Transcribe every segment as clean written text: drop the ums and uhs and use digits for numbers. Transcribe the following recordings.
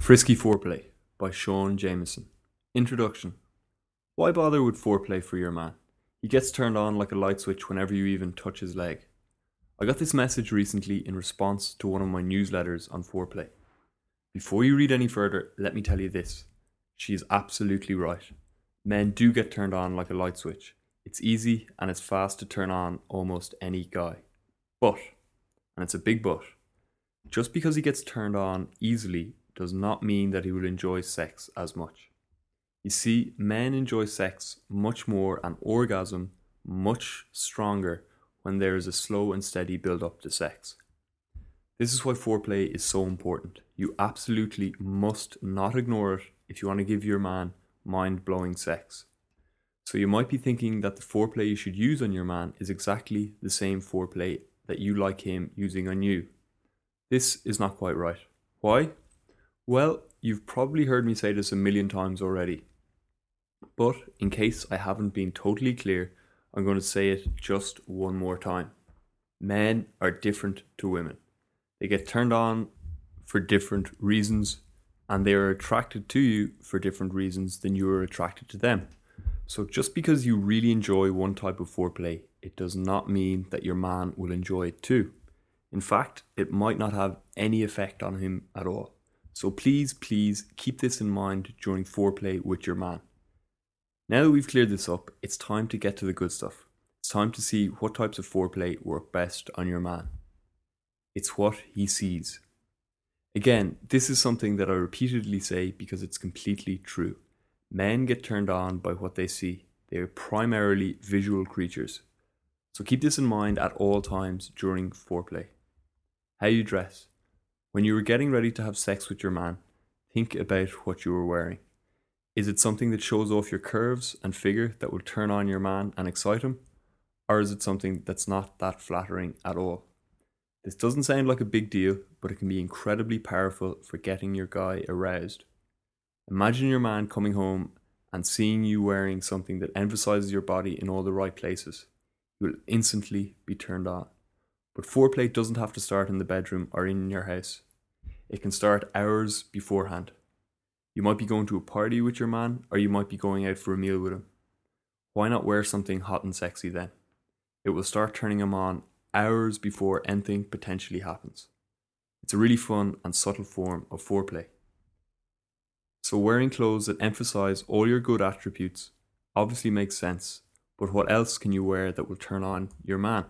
Frisky Foreplay by Sean Jameson. Introduction. Why bother with foreplay for your man? He gets turned on like a light switch whenever you even touch his leg. I got this message recently in response to one of my newsletters on foreplay. Before you read any further, let me tell you this. She is absolutely right. Men do get turned on like a light switch. It's easy and it's fast to turn on almost any guy. But, and it's a big but, just because he gets turned on easily does not mean that he will enjoy sex as much. You see, men enjoy sex much more and orgasm much stronger when there is a slow and steady build up to sex. This is why foreplay is so important. You absolutely must not ignore it if you want to give your man mind-blowing sex. So you might be thinking that the foreplay you should use on your man is exactly the same foreplay that you like him using on you. This is not quite right. Why? Well, you've probably heard me say this a million times already. But in case I haven't been totally clear, I'm going to say it just one more time. Men are different to women. They get turned on for different reasons, and they are attracted to you for different reasons than you are attracted to them. So just because you really enjoy one type of foreplay, it does not mean that your man will enjoy it too. In fact, it might not have any effect on him at all. So please keep this in mind during foreplay with your man. Now that we've cleared this up, it's time to get to the good stuff. It's time to see what types of foreplay work best on your man. It's what he sees. Again, this is something that I repeatedly say because it's completely true. Men get turned on by what they see. They are primarily visual creatures. So keep this in mind at all times during foreplay. How you dress. When you are getting ready to have sex with your man, think about what you are wearing. Is it something that shows off your curves and figure that will turn on your man and excite him? Or is it something that's not that flattering at all? This doesn't sound like a big deal, but it can be incredibly powerful for getting your guy aroused. Imagine your man coming home and seeing you wearing something that emphasizes your body in all the right places. You will instantly be turned on. But foreplay doesn't have to start in the bedroom or in your house. It can start hours beforehand. You might be going to a party with your man, or you might be going out for a meal with him. Why not wear something hot and sexy then? It will start turning him on hours before anything potentially happens. It's a really fun and subtle form of foreplay. So wearing clothes that emphasize all your good attributes obviously makes sense, but what else can you wear that will turn on your man?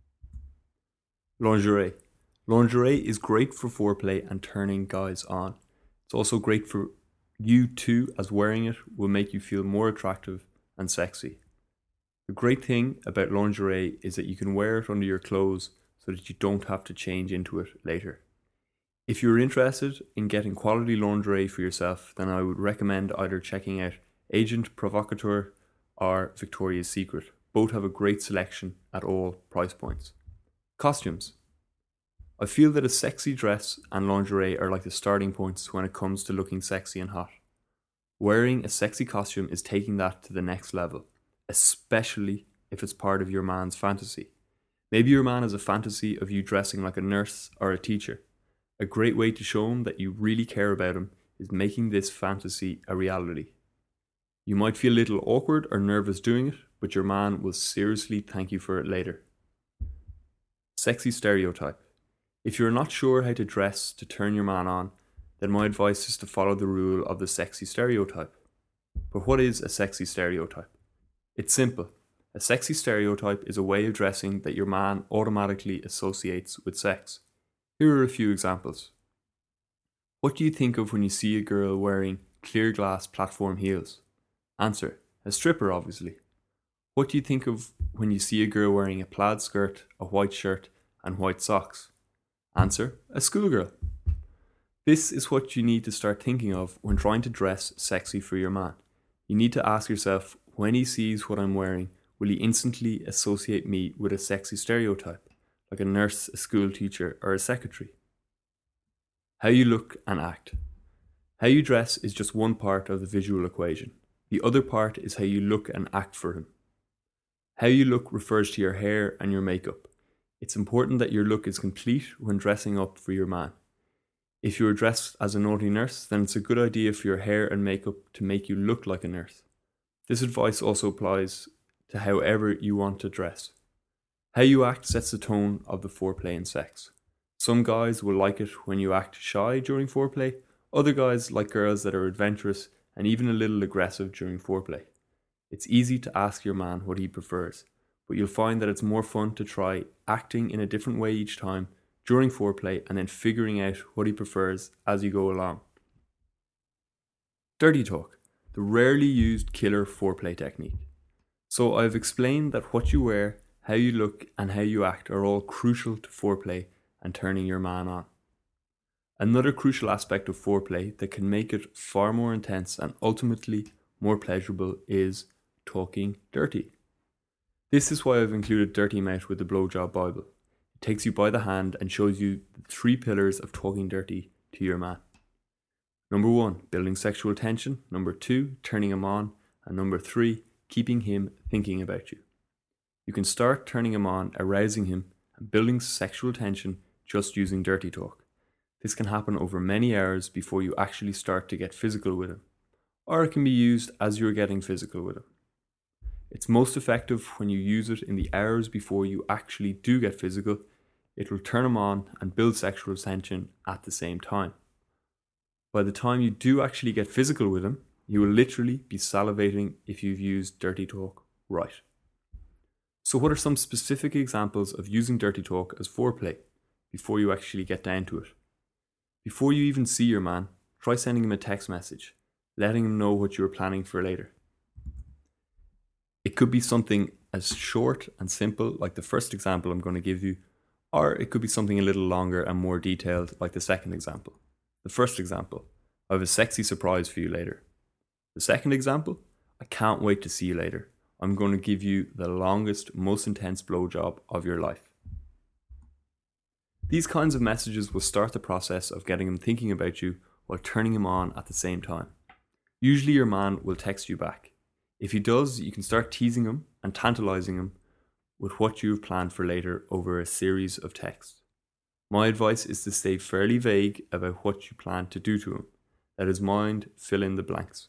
Lingerie. Lingerie is great for foreplay and turning guys on. It's also great for you too, as wearing it will make you feel more attractive and sexy. The great thing about lingerie is that you can wear it under your clothes so that you don't have to change into it later. If you're interested in getting quality lingerie for yourself, then I would recommend either checking out Agent Provocateur or Victoria's Secret. Both have a great selection at all price points. Costumes. I feel that a sexy dress and lingerie are like the starting points when it comes to looking sexy and hot. Wearing a sexy costume is taking that to the next level, especially if it's part of your man's fantasy. Maybe your man has a fantasy of you dressing like a nurse or a teacher. A great way to show him that you really care about him is making this fantasy a reality. You might feel a little awkward or nervous doing it, but your man will seriously thank you for it later. Sexy stereotype. If you're not sure how to dress to turn your man on, then my advice is to follow the rule of the sexy stereotype. But what is a sexy stereotype? It's simple. A sexy stereotype is a way of dressing that your man automatically associates with sex. Here are a few examples. What do you think of when you see a girl wearing clear glass platform heels? Answer: a stripper, obviously. What do you think of when you see a girl wearing a plaid skirt, a white shirt, and white socks? Answer: a schoolgirl. This is what you need to start thinking of when trying to dress sexy for your man. You need to ask yourself, when he sees what I'm wearing, will he instantly associate me with a sexy stereotype, like a nurse, a school teacher, or a secretary? How you look and act. How you dress is just one part of the visual equation. The other part is how you look and act for him. How you look refers to your hair and your makeup. It's important that your look is complete when dressing up for your man. If you are dressed as a naughty nurse, then it's a good idea for your hair and makeup to make you look like a nurse. This advice also applies to however you want to dress. How you act sets the tone of the foreplay and sex. Some guys will like it when you act shy during foreplay, other guys like girls that are adventurous and even a little aggressive during foreplay. It's easy to ask your man what he prefers, but you'll find that it's more fun to try acting in a different way each time during foreplay and then figuring out what he prefers as you go along. Dirty talk, the rarely used killer foreplay technique. So I've explained that what you wear, how you look, and how you act are all crucial to foreplay and turning your man on. Another crucial aspect of foreplay that can make it far more intense and ultimately more pleasurable is talking dirty. This is why I've included Dirty Mouth with the Blowjob Bible. It takes you by the hand and shows you the 3 pillars of talking dirty to your man. Number 1, building sexual tension. Number 2, turning him on. And number 3, keeping him thinking about you. You can start turning him on, arousing him, and building sexual tension just using dirty talk. This can happen over many hours before you actually start to get physical with him, or it can be used as you're getting physical with him. It's most effective when you use it in the hours before you actually do get physical. It will turn him on and build sexual tension at the same time. By the time you do actually get physical with him, you will literally be salivating if you've used dirty talk right. So what are some specific examples of using dirty talk as foreplay before you actually get down to it? Before you even see your man, try sending him a text message, letting him know what you are planning for later. It could be something as short and simple like the first example I'm going to give you, or it could be something a little longer and more detailed like the second example. The first example, I have a sexy surprise for you later. The second example, I can't wait to see you later. I'm going to give you the longest, most intense blowjob of your life. These kinds of messages will start the process of getting him thinking about you while turning him on at the same time. Usually your man will text you back. If he does, you can start teasing him and tantalizing him with what you have planned for later over a series of texts. My advice is to stay fairly vague about what you plan to do to him. Let his mind fill in the blanks.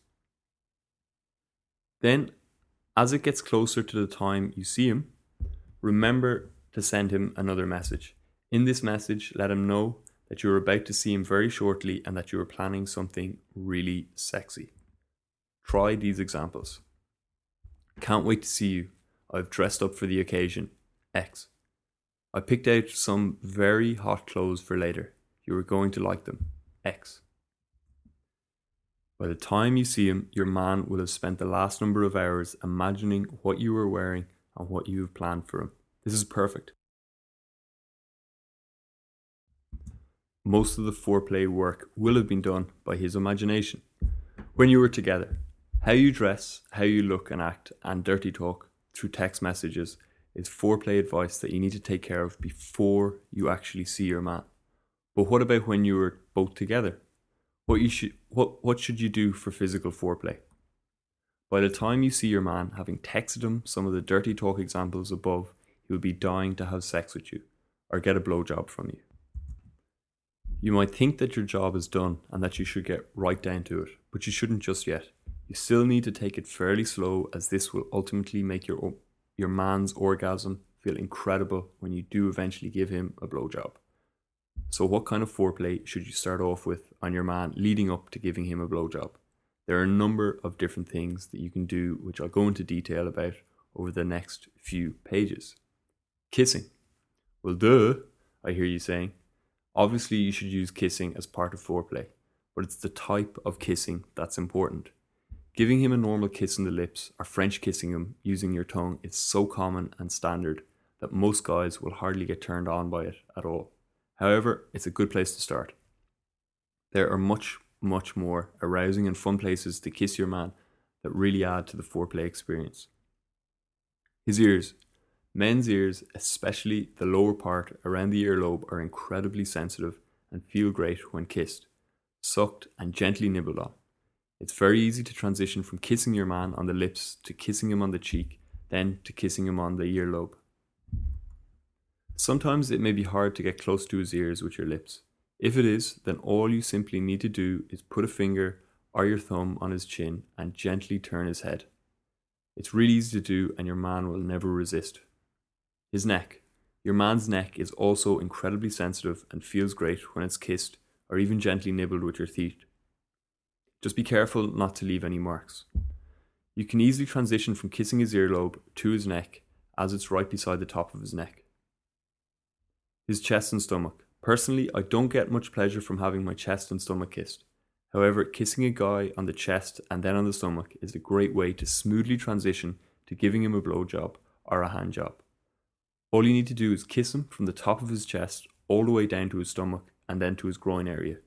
Then, as it gets closer to the time you see him, remember to send him another message. In this message, let him know that you're about to see him very shortly and that you are planning something really sexy. Try these examples. Can't wait to see you. I've dressed up for the occasion. X. I picked out some very hot clothes for later. You are going to like them. X. By the time you see him, your man will have spent the last number of hours imagining what you are wearing and what you have planned for him. This is perfect. Most of the foreplay work will have been done by his imagination. When you were together, how you dress, how you look and act, and dirty talk through text messages is foreplay advice that you need to take care of before you actually see your man. But what about when you are both together? What should you do for physical foreplay? By the time you see your man, having texted him some of the dirty talk examples above, he will be dying to have sex with you or get a blowjob from you. You might think that your job is done and that you should get right down to it, but you shouldn't just yet. You still need to take it fairly slow, as this will ultimately make your man's orgasm feel incredible when you do eventually give him a blowjob. So what kind of foreplay should you start off with on your man leading up to giving him a blowjob? There are a number of different things that you can do, which I'll go into detail about over the next few pages. Kissing. Well, duh, I hear you saying. Obviously, you should use kissing as part of foreplay, but it's the type of kissing that's important. Giving him a normal kiss on the lips or French kissing him using your tongue is so common and standard that most guys will hardly get turned on by it at all. However, it's a good place to start. There are much more arousing and fun places to kiss your man that really add to the foreplay experience. His ears. Men's ears, especially the lower part around the earlobe, are incredibly sensitive and feel great when kissed, sucked and gently nibbled on. It's very easy to transition from kissing your man on the lips to kissing him on the cheek, then to kissing him on the earlobe. Sometimes it may be hard to get close to his ears with your lips. If it is, then all you simply need to do is put a finger or your thumb on his chin and gently turn his head. It's really easy to do and your man will never resist. His neck. Your man's neck is also incredibly sensitive and feels great when it's kissed or even gently nibbled with your teeth. Just be careful not to leave any marks. You can easily transition from kissing his earlobe to his neck as it's right beside the top of his neck. His chest and stomach. Personally, I don't get much pleasure from having my chest and stomach kissed. However, kissing a guy on the chest and then on the stomach is a great way to smoothly transition to giving him a blowjob or a hand job. All you need to do is kiss him from the top of his chest all the way down to his stomach and then to his groin area.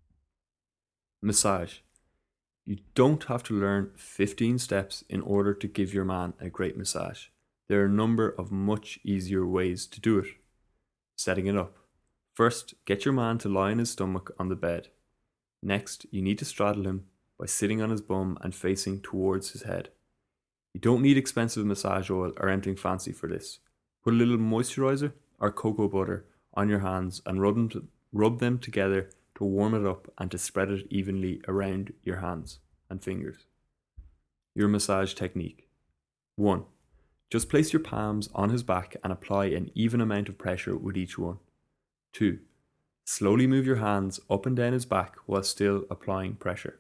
Massage. You don't have to learn 15 steps in order to give your man a great massage. There are a number of much easier ways to do it. Setting it up. First, get your man to lie on his stomach on the bed. Next, you need to straddle him by sitting on his bum and facing towards his head. You don't need expensive massage oil or anything fancy for this. Put a little moisturizer or cocoa butter on your hands and rub them together to warm it up and to spread it evenly around your hands and fingers. Your massage technique. 1. Just place your palms on his back and apply an even amount of pressure with each one. 2. Slowly move your hands up and down his back while still applying pressure.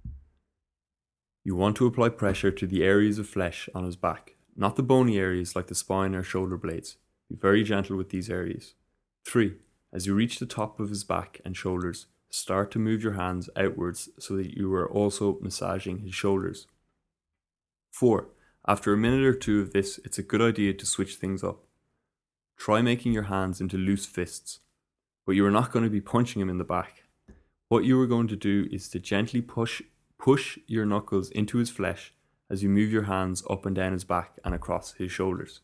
You want to apply pressure to the areas of flesh on his back, not the bony areas like the spine or shoulder blades. Be very gentle with these areas. 3. As you reach the top of his back and shoulders, start to move your hands outwards so that you are also massaging his shoulders. 4. After a minute or two of this, it's a good idea to switch things up. Try making your hands into loose fists, but you are not going to be punching him in the back. What you are going to do is to gently push your knuckles into his flesh as you move your hands up and down his back and across his shoulders.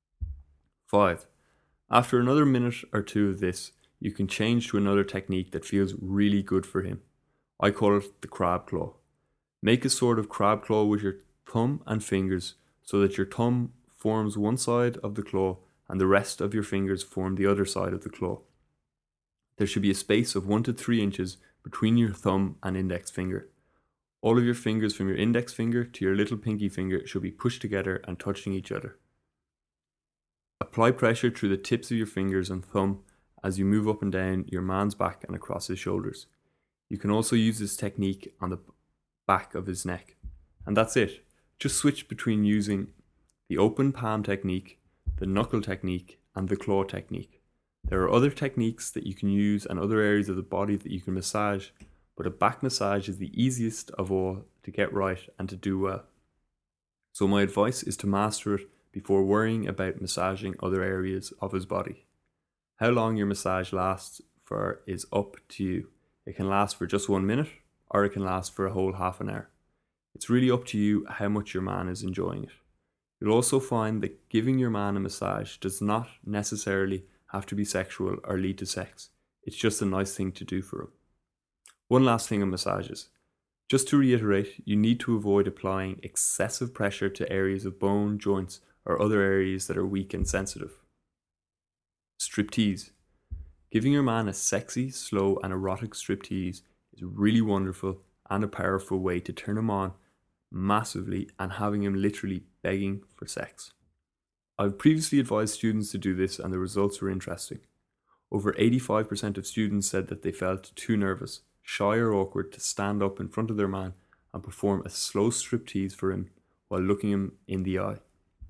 5. After another minute or two of this, you can change to another technique that feels really good for him. I call it the crab claw. Make a sort of crab claw with your thumb and fingers so that your thumb forms one side of the claw and the rest of your fingers form the other side of the claw. There should be a space of 1 to 3 inches between your thumb and index finger. All of your fingers from your index finger to your little pinky finger should be pushed together and touching each other. Apply pressure through the tips of your fingers and thumb as you move up and down your man's back and across his shoulders. You can also use this technique on the back of his neck. And that's it. Just switch between using the open palm technique, the knuckle technique, and the claw technique. There are other techniques that you can use and other areas of the body that you can massage, but a back massage is the easiest of all to get right and to do well. So my advice is to master it before worrying about massaging other areas of his body. How long your massage lasts for is up to you. It can last for just 1 minute or it can last for a whole half an hour. It's really up to you how much your man is enjoying it. You'll also find that giving your man a massage does not necessarily have to be sexual or lead to sex. It's just a nice thing to do for him. One last thing on massages. Just to reiterate, you need to avoid applying excessive pressure to areas of bone, joints, or other areas that are weak and sensitive. Striptease. Giving your man a sexy, slow, and erotic striptease is really wonderful and a powerful way to turn him on massively and having him literally begging for sex. I've previously advised students to do this and the results were interesting. Over 85% of students said that they felt too nervous, shy or awkward to stand up in front of their man and perform a slow striptease for him while looking him in the eye.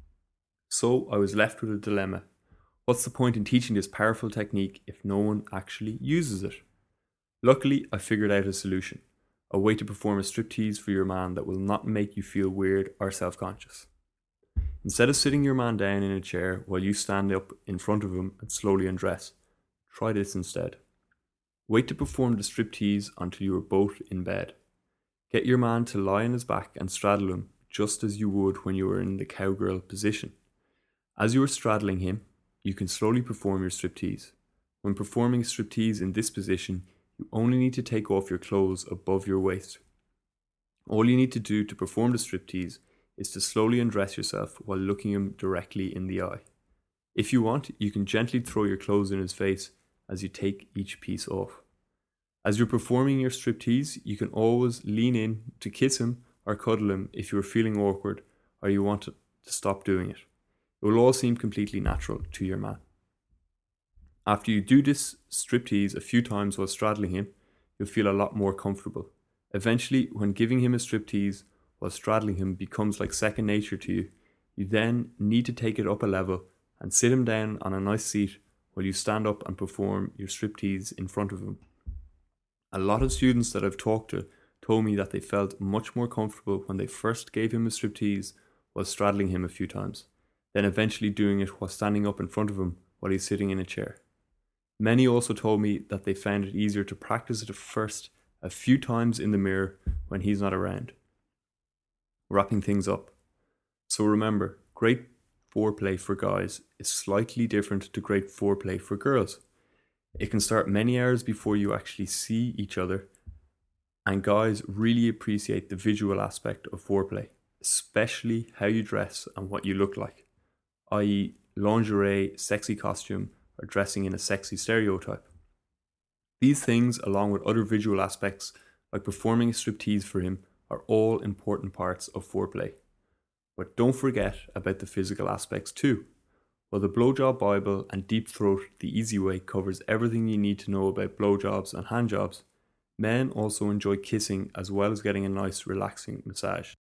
So I was left with a dilemma. What's the point in teaching this powerful technique if no one actually uses it? Luckily, I figured out a solution. A way to perform a striptease for your man that will not make you feel weird or self-conscious. Instead of sitting your man down in a chair while you stand up in front of him and slowly undress, try this instead. Wait to perform the striptease until you are both in bed. Get your man to lie on his back and straddle him just as you would when you were in the cowgirl position. As you are straddling him, you can slowly perform your striptease. When performing a striptease in this position, you only need to take off your clothes above your waist. All you need to do to perform the striptease is to slowly undress yourself while looking him directly in the eye. If you want, you can gently throw your clothes in his face as you take each piece off. As you're performing your striptease, you can always lean in to kiss him or cuddle him if you're feeling awkward or you want to stop doing it. It will all seem completely natural to your man. After you do this striptease a few times while straddling him, you'll feel a lot more comfortable. Eventually, when giving him a striptease while straddling him becomes like second nature to you, you then need to take it up a level and sit him down on a nice seat while you stand up and perform your striptease in front of him. A lot of students that I've talked to told me that they felt much more comfortable when they first gave him a striptease while straddling him a few times, then eventually doing it while standing up in front of him while he's sitting in a chair. Many also told me that they found it easier to practice it first a few times in the mirror when he's not around. Wrapping things up. So remember, great foreplay for guys is slightly different to great foreplay for girls. It can start many hours before you actually see each other, and guys really appreciate the visual aspect of foreplay, especially how you dress and what you look like, i.e., lingerie, sexy costume, or dressing in a sexy stereotype. These things, along with other visual aspects like performing a striptease for him, are all important parts of foreplay. But don't forget about the physical aspects too. While the Blowjob Bible and Deep Throat the Easy Way covers everything you need to know about blowjobs and handjobs, men also enjoy kissing as well as getting a nice relaxing massage.